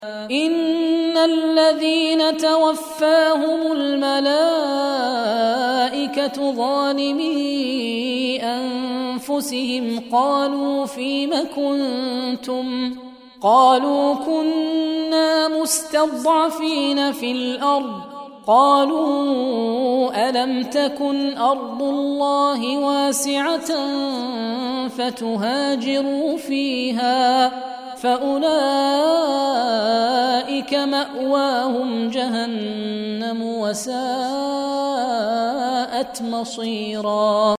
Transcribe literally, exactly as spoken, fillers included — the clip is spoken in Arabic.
إن الذين توفاهم الملائكة ظالمي أنفسهم قالوا فيم كنتم قالوا كنا مستضعفين في الأرض قالوا ألم تكن أرض الله واسعة فتهاجروا فيها فأولئك مأواهم جهنم وساءت مصيرا.